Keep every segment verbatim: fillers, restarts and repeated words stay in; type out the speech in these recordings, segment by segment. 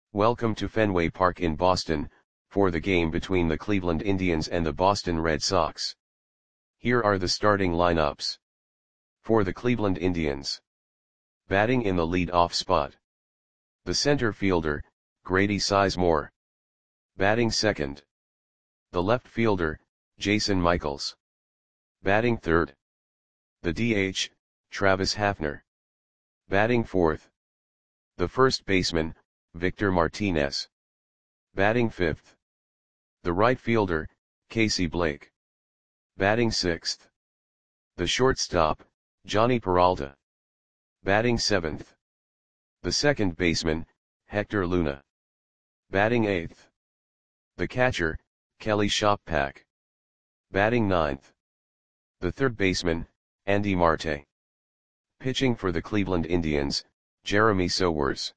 Welcome to Fenway Park in Boston, for the game between the Cleveland Indians and the Boston Red Sox. Here are the starting lineups. For the Cleveland Indians. Batting in the lead-off spot. The center fielder, Grady Sizemore. Batting second. The left fielder, Jason Michaels. Batting third. The D H, Travis Hafner. Batting fourth. The first baseman, Victor Martinez. Batting fifth. The right fielder, Casey Blake. Batting sixth. The shortstop, Jhonny Peralta. Batting seventh. The second baseman, Hector Luna. Batting eighth. The catcher, Kelly Shoppak. Batting ninth. The third baseman, Andy Marte. Pitching for the Cleveland Indians, Jeremy Sowers.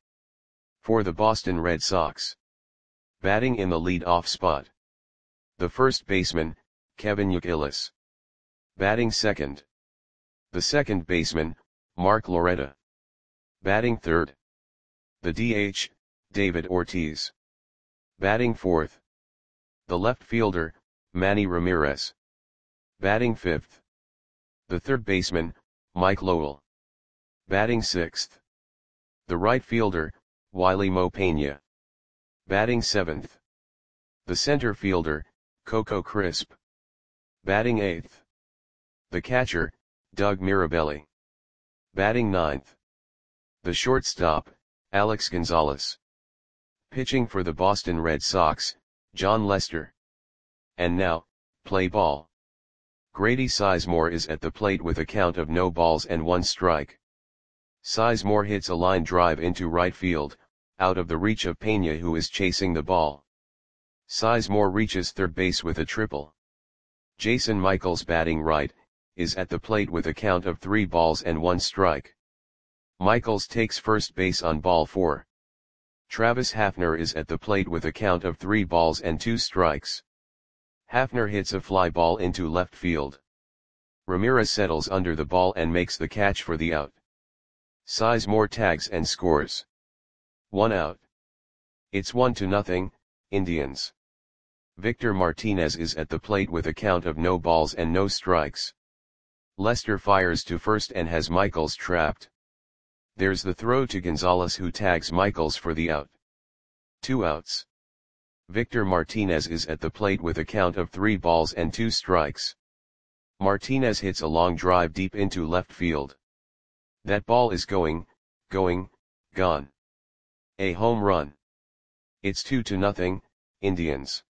For the Boston Red Sox. Batting in the lead-off spot. The first baseman, Kevin Youkilis. Batting second. The second baseman, Mark Loretta. Batting third. The D H, David Ortiz. Batting fourth. The left fielder, Manny Ramirez. Batting fifth. The third baseman, Mike Lowell. Batting sixth. The right fielder, Wiley Mo Pena. Batting seventh. The center fielder, Coco Crisp. Batting eighth. The catcher, Doug Mirabelli. Batting ninth. The shortstop, Alex Gonzalez. Pitching for the Boston Red Sox, Jon Lester. And now, play ball. Grady Sizemore is at the plate with a count of no balls and one strike. Sizemore hits a line drive into right field, out of the reach of Pena, who is chasing the ball. Sizemore reaches third base with a triple. Jason Michaels, batting right, is at the plate with a count of three balls and one strike. Michaels takes first base on ball four. Travis Hafner is at the plate with a count of three balls and two strikes. Hafner hits a fly ball into left field. Ramirez settles under the ball and makes the catch for the out. Sizemore tags and scores. One out. It's one to nothing, Indians. Victor Martinez is at the plate with a count of no balls and no strikes. Lester fires to first and has Michaels trapped. There's the throw to Gonzalez, who tags Michaels for the out. Two outs. Victor Martinez is at the plate with a count of three balls and two strikes. Martinez hits a long drive deep into left field. That ball is going, going, gone. A home run. It's two to nothing, Indians.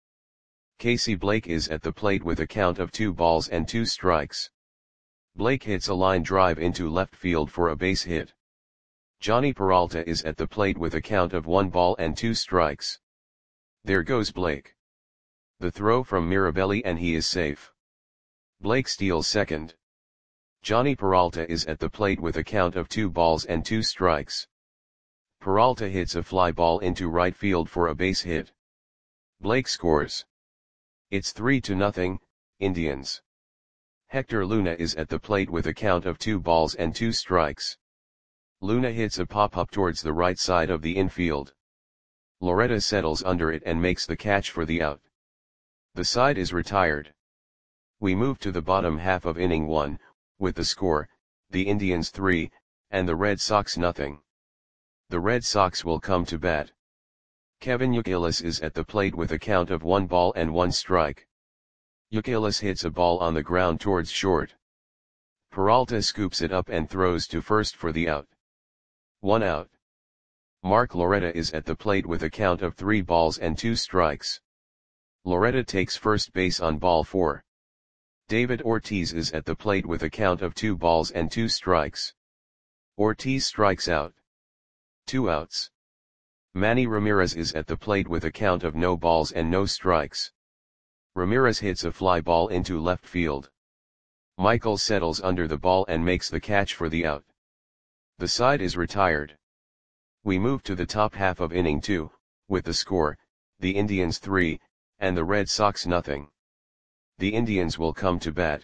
Casey Blake is at the plate with a count of two balls and two strikes. Blake hits a line drive into left field for a base hit. Jhonny Peralta is at the plate with a count of one ball and two strikes. There goes Blake. The throw from Mirabelli and he is safe. Blake steals second. Jhonny Peralta is at the plate with a count of two balls and two strikes. Peralta hits a fly ball into right field for a base hit. Blake scores. It's three to nothing, Indians. Hector Luna is at the plate with a count of two balls and two strikes. Luna hits a pop-up towards the right side of the infield. Loretta settles under it and makes the catch for the out. The side is retired. We move to the bottom half of inning one, with the score, the Indians three, and the Red Sox nothing. The Red Sox will come to bat. Kevin Youkilis is at the plate with a count of one ball and one strike. Youkilis hits a ball on the ground towards short. Peralta scoops it up and throws to first for the out. One out. Mark Loretta is at the plate with a count of three balls and two strikes. Loretta takes first base on ball four. David Ortiz is at the plate with a count of two balls and two strikes. Ortiz strikes out. Two outs. Manny Ramirez is at the plate with a count of no balls and no strikes. Ramirez hits a fly ball into left field. Michaels settles under the ball and makes the catch for the out. The side is retired. We move to the top half of inning two, with the score, the Indians three, and the Red Sox nothing. The Indians will come to bat.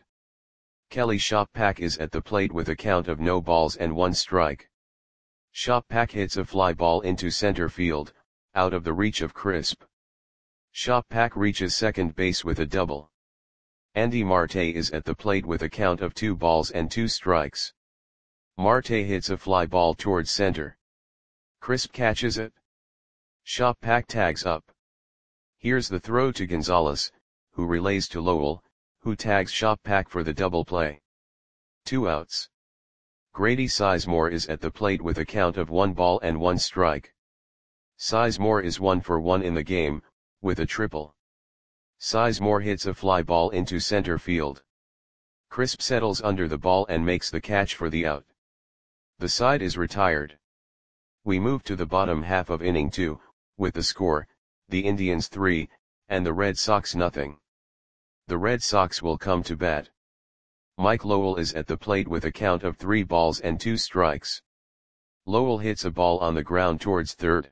Kelly Shoppak is at the plate with a count of no balls and one strike. Shoppak hits a fly ball into center field, out of the reach of Crisp. Shoppak reaches second base with a double. Andy Marte is at the plate with a count of two balls and two strikes. Marte hits a fly ball towards center. Crisp catches it. Shoppak tags up. Here's the throw to Gonzalez, who relays to Lowell, who tags Shoppak for the double play. Two outs. Grady Sizemore is at the plate with a count of one ball and one strike. Sizemore is one for one in the game, with a triple. Sizemore hits a fly ball into center field. Crisp settles under the ball and makes the catch for the out. The side is retired. We move to the bottom half of inning two, with the score, the Indians three, and the Red Sox nothing. The Red Sox will come to bat. Mike Lowell is at the plate with a count of three balls and two strikes. Lowell hits a ball on the ground towards third.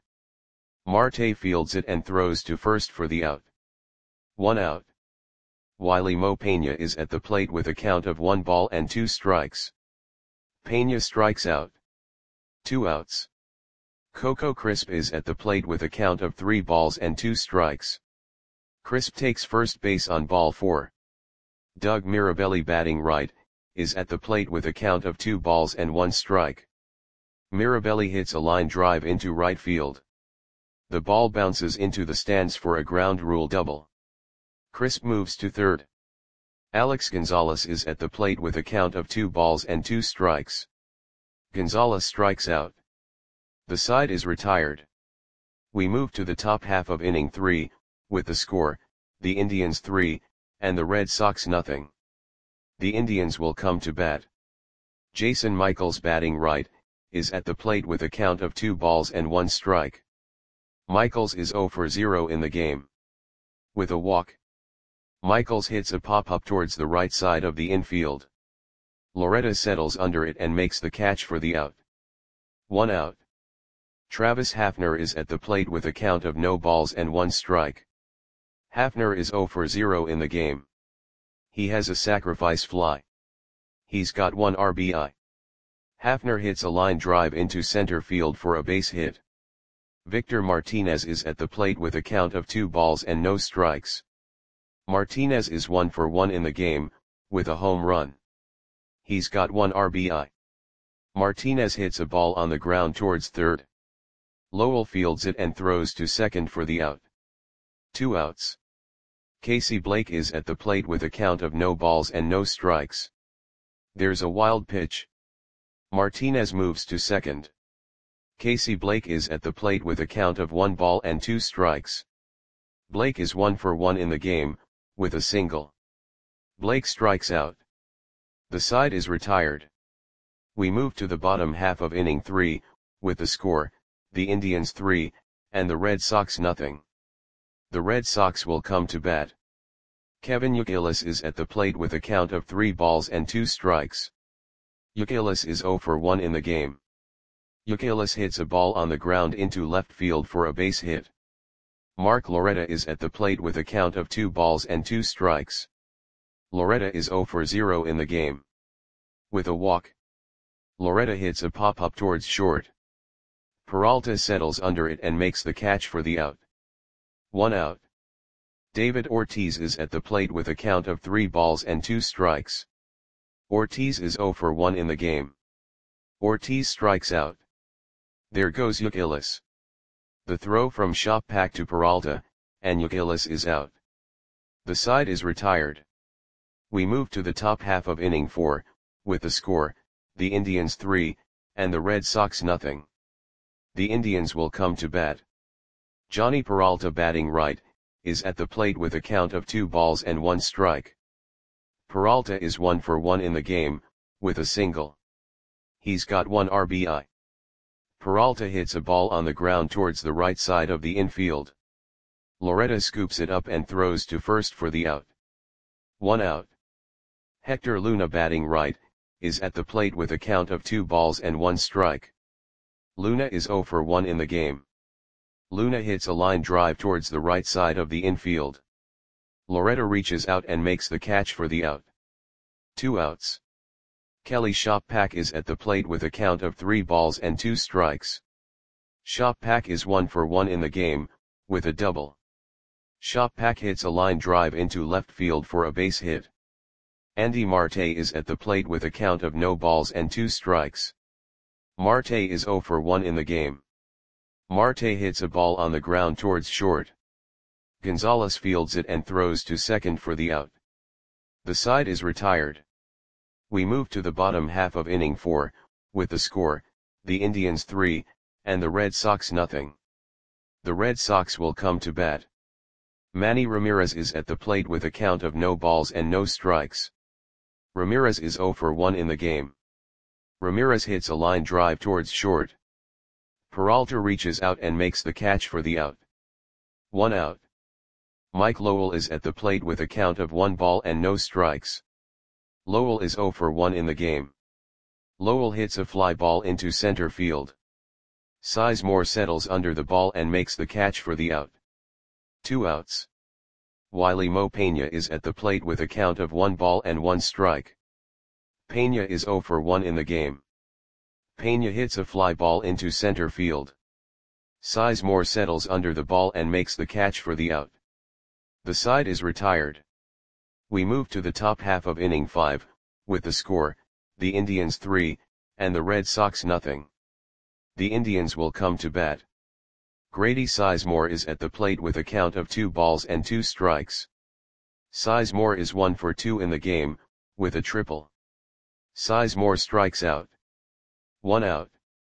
Marte fields it and throws to first for the out. One out. Wiley Mo Peña is at the plate with a count of one ball and two strikes. Peña strikes out. Two outs. Coco Crisp is at the plate with a count of three balls and two strikes. Crisp takes first base on ball four. Doug Mirabelli, batting right, is at the plate with a count of two balls and one strike. Mirabelli hits a line drive into right field. The ball bounces into the stands for a ground rule double. Crisp moves to third. Alex Gonzalez is at the plate with a count of two balls and two strikes. Gonzalez strikes out. The side is retired. We move to the top half of inning three, with the score, the Indians three, and the Red Sox nothing. The Indians will come to bat. Jason Michaels, batting right, is at the plate with a count of two balls and one strike. Michaels is zero for zero in the game. With a walk, Michaels hits a pop-up towards the right side of the infield. Loretta settles under it and makes the catch for the out. One out. Travis Hafner is at the plate with a count of no balls and one strike. Hafner is zero for zero in the game. He has a sacrifice fly. He's got one R B I. Hafner hits a line drive into center field for a base hit. Victor Martinez is at the plate with a count of two balls and no strikes. Martinez is one for one in the game, with a home run. He's got one R B I. Martinez hits a ball on the ground towards third. Lowell fields it and throws to second for the out. Two outs. Casey Blake is at the plate with a count of no balls and no strikes. There's a wild pitch. Martinez moves to second. Casey Blake is at the plate with a count of one ball and two strikes. Blake is one for one in the game, with a single. Blake strikes out. The side is retired. We move to the bottom half of inning three, with the score, the Indians three, and the Red Sox nothing. The Red Sox will come to bat. Kevin Youkilis is at the plate with a count of three balls and two strikes. Youkilis is zero for one in the game. Youkilis hits a ball on the ground into left field for a base hit. Mark Loretta is at the plate with a count of two balls and two strikes. Loretta is zero for zero in the game. With a walk, Loretta hits a pop-up towards short. Peralta settles under it and makes the catch for the out. One out. David Ortiz is at the plate with a count of three balls and two strikes. Ortiz is zero for one in the game. Ortiz strikes out. There goes Youkilis. The throw from Shoppak to Peralta, and Youkilis is out. The side is retired. We move to the top half of inning four, with the score, the Indians three, and the Red Sox nothing. The Indians will come to bat. Johnny Peralta, batting right, is at the plate with a count of two balls and one strike. Peralta is one for one in the game, with a single. He's got one R B I. Peralta hits a ball on the ground towards the right side of the infield. Loretta scoops it up and throws to first for the out. One out. Hector Luna, batting right, is at the plate with a count of two balls and one strike. Luna is zero for one in the game. Luna hits a line drive towards the right side of the infield. Loretta reaches out and makes the catch for the out. Two outs. Kelly Shoppak is at the plate with a count of three balls and two strikes. Shoppak is one for one in the game, with a double. Shoppak hits a line drive into left field for a base hit. Andy Marte is at the plate with a count of no balls and two strikes. Marte is zero for one in the game. Marte hits a ball on the ground towards short. Gonzalez fields it and throws to second for the out. The side is retired. We move to the bottom half of inning four, with the score, the Indians three, and the Red Sox nothing. The Red Sox will come to bat. Manny Ramirez is at the plate with a count of no balls and no strikes. Ramirez is zero for one in the game. Ramirez hits a line drive towards short. Peralta reaches out and makes the catch for the out. One out. Mike Lowell is at the plate with a count of one ball and no strikes. Lowell is zero for one in the game. Lowell hits a fly ball into center field. Sizemore settles under the ball and makes the catch for the out. Two outs. Wiley Mo Peña is at the plate with a count of one ball and one strike. Peña is zero for one in the game. Peña hits a fly ball into center field. Sizemore settles under the ball and makes the catch for the out. The side is retired. We move to the top half of inning five, with the score, the Indians three, and the Red Sox nothing. The Indians will come to bat. Grady Sizemore is at the plate with a count of two balls and two strikes. Sizemore is one for two in the game, with a triple. Sizemore strikes out. One out.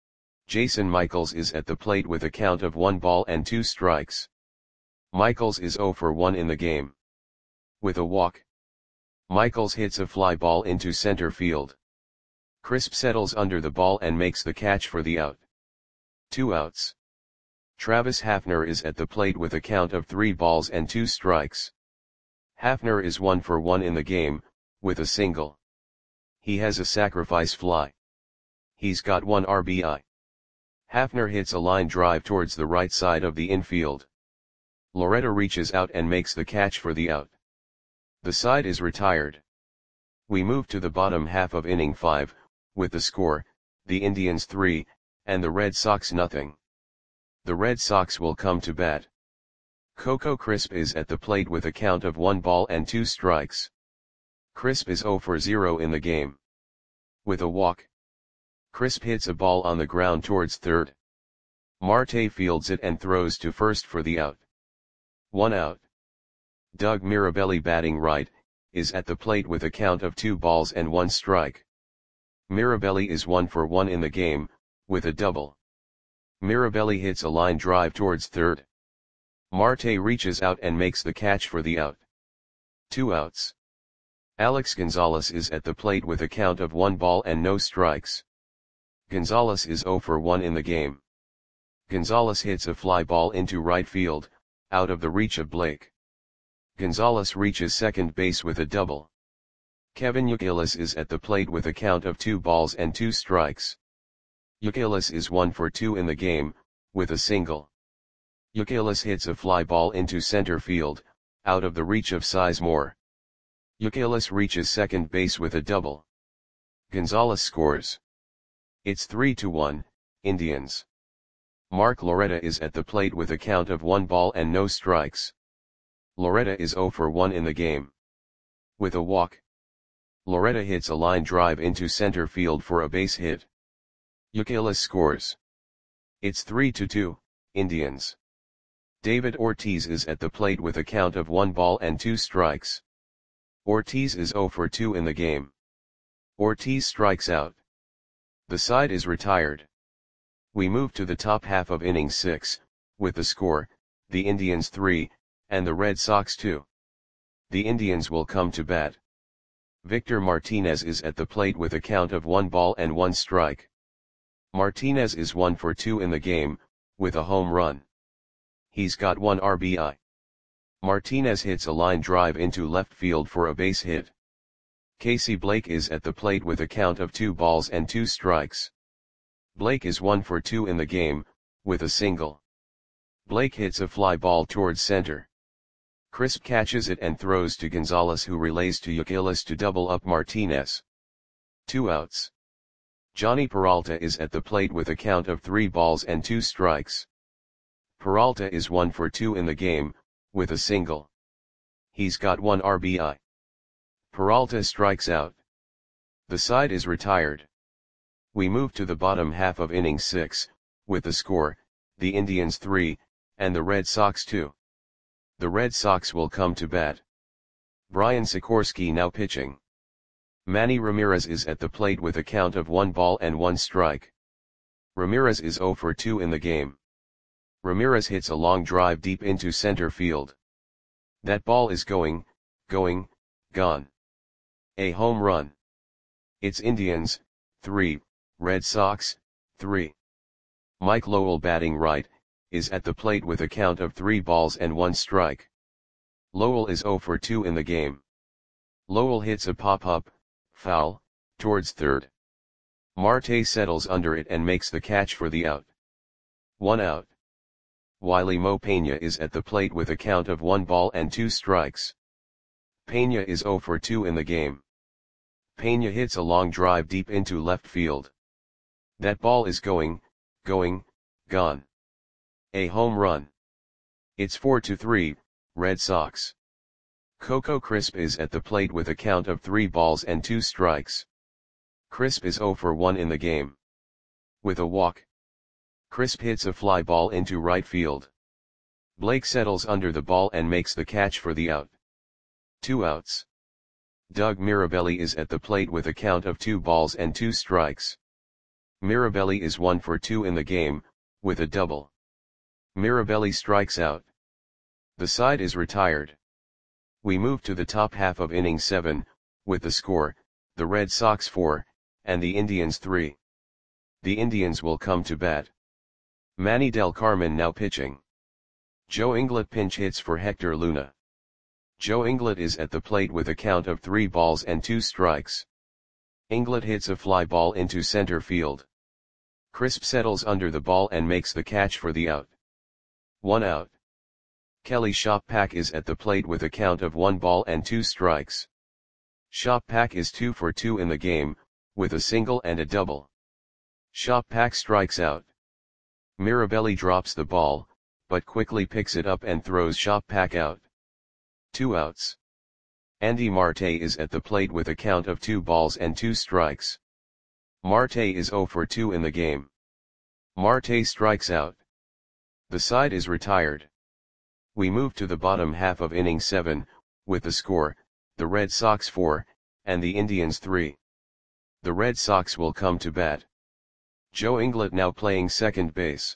Jason Michaels is at the plate with a count of one ball and two strikes. Michaels is zero for one in the game. With a walk. Michaels hits a fly ball into center field. Crisp settles under the ball and makes the catch for the out. Two outs. Travis Hafner is at the plate with a count of three balls and two strikes. Hafner is one for one in the game, with a single. He has a sacrifice fly. He's got one R B I. Hafner hits a line drive towards the right side of the infield. Loretta reaches out and makes the catch for the out. The side is retired. We move to the bottom half of inning five, with the score, the Indians three, and the Red Sox nothing. The Red Sox will come to bat. Coco Crisp is at the plate with a count of one ball and two strikes. Crisp is zero for zero in the game. With a walk. Crisp hits a ball on the ground towards third. Marte fields it and throws to first for the out. One out. Doug Mirabelli, batting right, is at the plate with a count of two balls and one strike. Mirabelli is one for one in the game, with a double. Mirabelli hits a line drive towards third. Marte reaches out and makes the catch for the out. Two outs. Alex Gonzalez is at the plate with a count of one ball and no strikes. Gonzalez is zero for one in the game. Gonzalez hits a fly ball into right field, out of the reach of Blake. Gonzalez reaches second base with a double. Kevin Youkilis is at the plate with a count of two balls and two strikes. Youkilis is one for two in the game, with a single. Youkilis hits a fly ball into center field, out of the reach of Sizemore. Youkilis reaches second base with a double. Gonzalez scores. It's three to one, Indians. Mark Loretta is at the plate with a count of one ball and no strikes. Loretta is zero for one in the game. With a walk. Loretta hits a line drive into center field for a base hit. Youkilis scores. It's three to two, Indians. David Ortiz is at the plate with a count of one ball and two strikes. Ortiz is zero for two in the game. Ortiz strikes out. The side is retired. We move to the top half of inning six, with the score, the Indians three, and the Red Sox two. The Indians will come to bat. Victor Martinez is at the plate with a count of one ball and one strike. Martinez is one for two in the game, with a home run. He's got one R B I. Martinez hits a line drive into left field for a base hit. Casey Blake is at the plate with a count of two balls and two strikes. Blake is one for two in the game, with a single. Blake hits a fly ball towards center. Crisp catches it and throws to Gonzalez, who relays to Youkilis to double up Martinez. Two outs. Johnny Peralta is at the plate with a count of three balls and two strikes. Peralta is one for two in the game, with a single. He's got one R B I. Peralta strikes out. The side is retired. We move to the bottom half of inning six, with the score, the Indians three, and the Red Sox two. The Red Sox will come to bat. Brian Sikorsky now pitching. Manny Ramirez is at the plate with a count of one ball and one strike. Ramirez is zero for two in the game. Ramirez hits a long drive deep into center field. That ball is going, going, gone. A home run. It's Indians, three, Red Sox, three. Mike Lowell batting right, is at the plate with a count of three balls and one strike. Lowell is zero for two in the game. Lowell hits a pop-up, foul, towards third. Marte settles under it and makes the catch for the out. One out. Wiley Mo Peña is at the plate with a count of one ball and two strikes. Peña is zero for two in the game. Peña hits a long drive deep into left field. That ball is going, going, gone. A home run. It's four to three, Red Sox. Coco Crisp is at the plate with a count of three balls and two strikes. Crisp is zero for one in the game. With a walk. Crisp hits a fly ball into right field. Blake settles under the ball and makes the catch for the out. Two outs. Doug Mirabelli is at the plate with a count of two balls and two strikes. Mirabelli is one for two in the game, with a double. Mirabelli strikes out. The side is retired. We move to the top half of inning seven, with the score, the Red Sox four, and the Indians three. The Indians will come to bat. Manny Del Carmen now pitching. Joe Inglet pinch hits for Hector Luna. Joe Inglet is at the plate with a count of three balls and two strikes. Inglet hits a fly ball into center field. Crisp settles under the ball and makes the catch for the out. One out. Kelly Shoppack is at the plate with a count of one ball and two strikes. Shoppack is two for two in the game, with a single and a double. Shoppack strikes out. Mirabelli drops the ball, but quickly picks it up and throws Shoppack out. Two outs. Andy Marte is at the plate with a count of two balls and two strikes. Marte is zero for two in the game. Marte strikes out. The side is retired. We move to the bottom half of inning seven, with the score, the Red Sox four, and the Indians three. The Red Sox will come to bat. Joe Inglet now playing second base.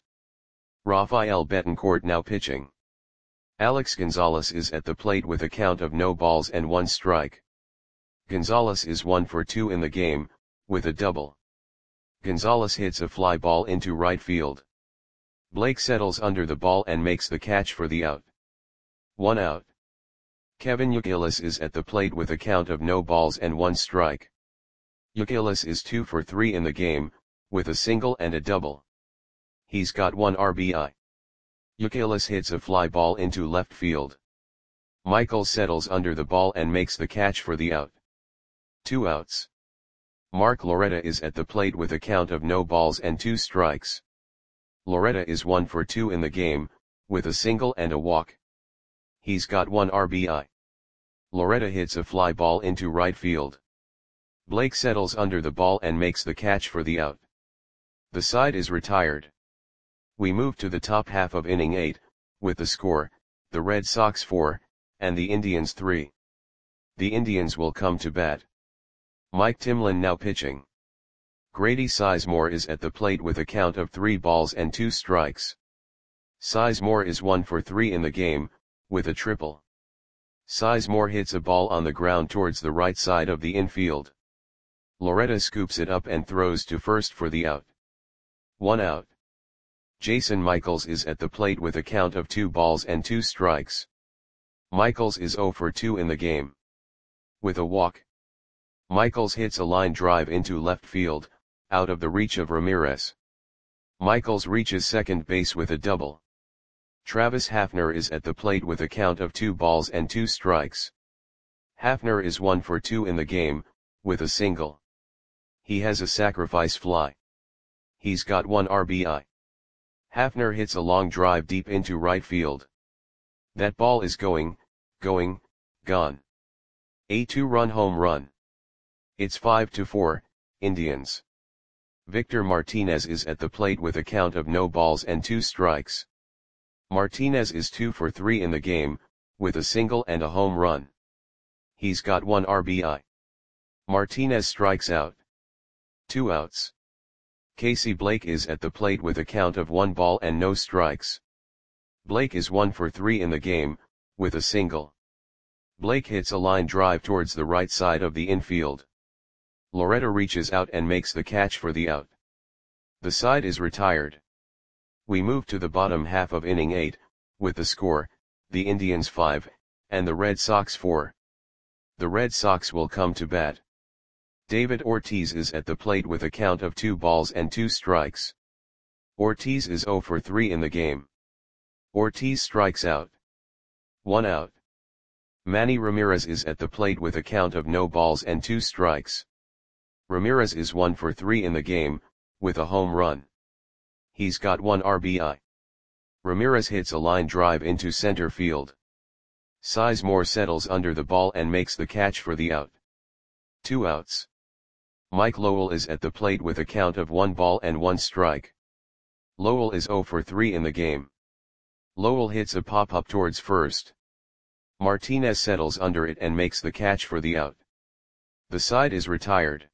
Rafael Betancourt now pitching. Alex Gonzalez is at the plate with a count of no balls and one strike. Gonzalez is one for two in the game, with a double. Gonzalez hits a fly ball into right field. Blake settles under the ball and makes the catch for the out. One out. Kevin Youkilis is at the plate with a count of no balls and one strike. Youkilis is two for three in the game, with a single and a double. He's got one R B I. Youkilis hits a fly ball into left field. Michael settles under the ball and makes the catch for the out. Two outs. Mark Loretta is at the plate with a count of no balls and two strikes. Loretta is one for two in the game, with a single and a walk. He's got one R B I. Loretta hits a fly ball into right field. Blake settles under the ball and makes the catch for the out. The side is retired. We move to the top half of inning eight, with the score, the Red Sox four, and the Indians three. The Indians will come to bat. Mike Timlin now pitching. Grady Sizemore is at the plate with a count of three balls and two strikes. Sizemore is one for three in the game, with a triple. Sizemore hits a ball on the ground towards the right side of the infield. Loretta scoops it up and throws to first for the out. One out. Jason Michaels is at the plate with a count of two balls and two strikes. Michaels is zero for two in the game. With a walk. Michaels hits a line drive into left field, out of the reach of Ramirez. Michaels reaches second base with a double. Travis Hafner is at the plate with a count of two balls and two strikes. Hafner is one for two in the game, with a single. He has a sacrifice fly. He's got one R B I. Hafner hits a long drive deep into right field. That ball is going, going, gone. A two-run home run. It's five to four, Indians. Victor Martinez is at the plate with a count of no balls and two strikes. Martinez is two for three in the game, with a single and a home run. He's got one R B I. Martinez strikes out. Two outs. Casey Blake is at the plate with a count of one ball and no strikes. Blake is one for three in the game, with a single. Blake hits a line drive towards the right side of the infield. Loretta reaches out and makes the catch for the out. The side is retired. We move to the bottom half of inning eight, with the score, the Indians five, and the Red Sox four. The Red Sox will come to bat. David Ortiz is at the plate with a count of two balls and two strikes. Ortiz is zero for three in the game. Ortiz strikes out. One out. Manny Ramirez is at the plate with a count of no balls and two strikes. Ramirez is one for three in the game, with a home run. He's got one R B I. Ramirez hits a line drive into center field. Sizemore settles under the ball and makes the catch for the out. Two outs. Mike Lowell is at the plate with a count of one ball and one strike. Lowell is zero for three in the game. Lowell hits a pop-up towards first. Martinez settles under it and makes the catch for the out. The side is retired.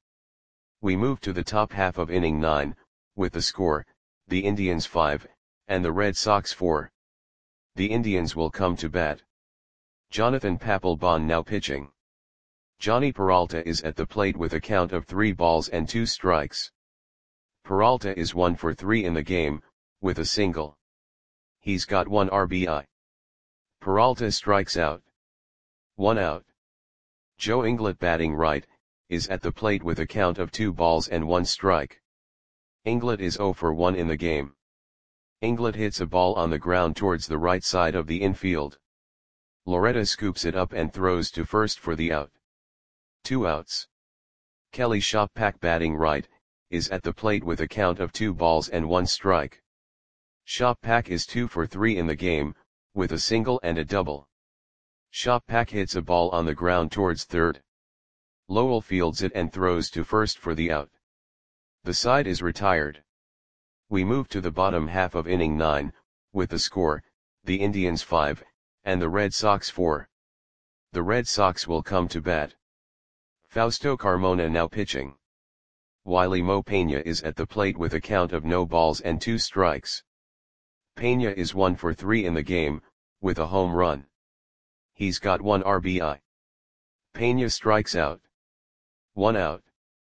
We move to the top half of inning nine, with the score, the Indians five, and the Red Sox four. The Indians will come to bat. Jonathan Papelbon now pitching. Johnny Peralta is at the plate with a count of three balls and two strikes. Peralta is one for three in the game, with a single. He's got one R B I. Peralta strikes out. One out. Joe Inglet batting right, is at the plate with a count of two balls and one strike. Inglet is zero for one in the game. Inglet hits a ball on the ground towards the right side of the infield. Loretta scoops it up and throws to first for the out. Two outs. Kelly Shoppak batting right, is at the plate with a count of two balls and one strike. Shoppak is two for three in the game, with a single and a double. Shoppak hits a ball on the ground towards third. Lowell fields it and throws to first for the out. The side is retired. We move to the bottom half of inning nine, with the score, the Indians five, and the Red Sox four. The Red Sox will come to bat. Fausto Carmona now pitching. Wiley Mo Peña is at the plate with a count of no balls and two strikes. Peña is one for three in the game, with a home run. He's got one R B I. Peña strikes out. One out.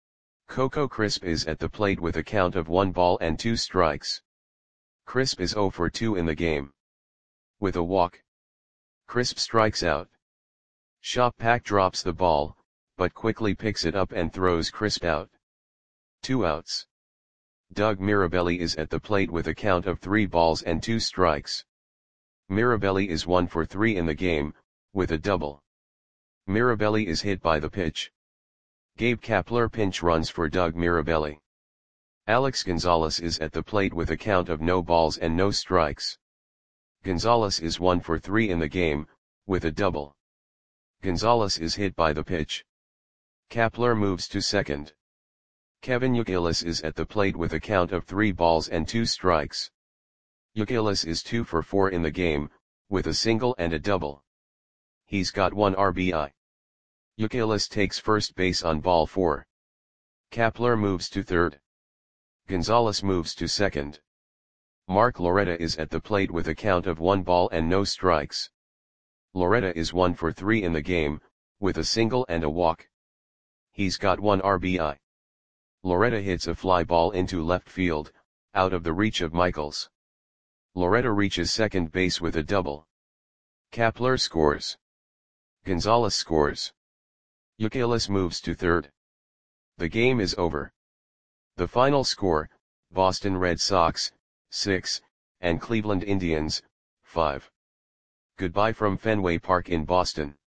Coco Crisp is at the plate with a count of one ball and two strikes. Crisp is zero for two in the game. With a walk. Crisp strikes out. Shoppak drops the ball, but quickly picks it up and throws Crisp out. Two outs. Doug Mirabelli is at the plate with a count of three balls and two strikes. Mirabelli is one for three in the game, with a double. Mirabelli is hit by the pitch. Gabe Kapler pinch runs for Doug Mirabelli. Alex Gonzalez is at the plate with a count of no balls and no strikes. Gonzalez is one for three in the game, with a double. Gonzalez is hit by the pitch. Kapler moves to second. Kevin Youkilis is at the plate with a count of three balls and two strikes. Youkilis is two for four in the game, with a single and a double. He's got one R B I. Youkilis takes first base on ball four. Kapler moves to third. Gonzalez moves to second. Mark Loretta is at the plate with a count of one ball and no strikes. Loretta is one for three in the game, with a single and a walk. He's got one R B I. Loretta hits a fly ball into left field, out of the reach of Michaels. Loretta reaches second base with a double. Kapler scores. Gonzalez scores. Youkilis moves to third. The game is over. The final score, Boston Red Sox, six, and Cleveland Indians, five. Goodbye from Fenway Park in Boston.